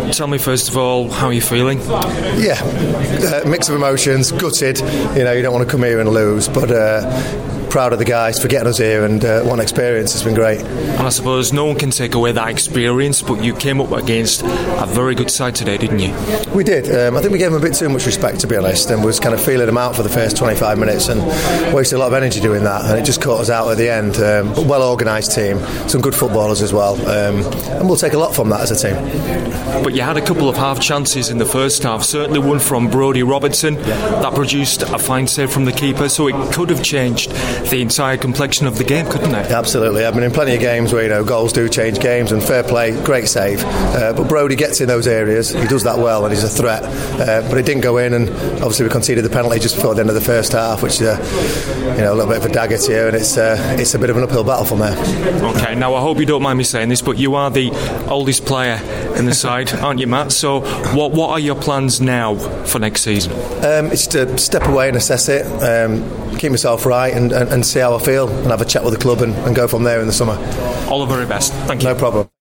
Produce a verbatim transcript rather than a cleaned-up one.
Tell me first of all, how are you feeling? Yeah, uh, mix of emotions, gutted. You know, you don't want to come here and lose, but uh, proud of the guys for getting us here, and uh, what an experience. It's been great. And I suppose no one can take away that experience, but you came up against a very good side today, didn't you? We did. Um, I think we gave them a bit too much respect, to be honest, and was kind of feeling them out for the first twenty-five minutes and wasted a lot of energy doing that, and it just caught us out at the end. Um, but well organised team, some good footballers as well, um, and we'll take a lot from that as a team. But you had a couple of half chances in the first half, certainly one from Brodie Robertson that produced a fine save from the keeper, so it could have changed the entire complexion of the game, couldn't it? Absolutely. I've been in plenty of games where, you know, goals do change games, and fair play, great save, uh, but Brodie gets in those areas, he does that well, and he's a threat, uh, but it didn't go in, and obviously we conceded the penalty just before the end of the first half, which is uh, you know, a little bit of a dagger to you, and it's uh, it's a bit of an uphill battle from there. Okay, now I hope you don't mind me saying this, but you are the oldest player in the side, aren't you, Matt? So what what are your plans now for next season? Um, it's to step away and assess it, um, keep myself right, and, and, and see how I feel, and have a chat with the club, and, and go from there in the summer. All the very best. Thank you. No problem.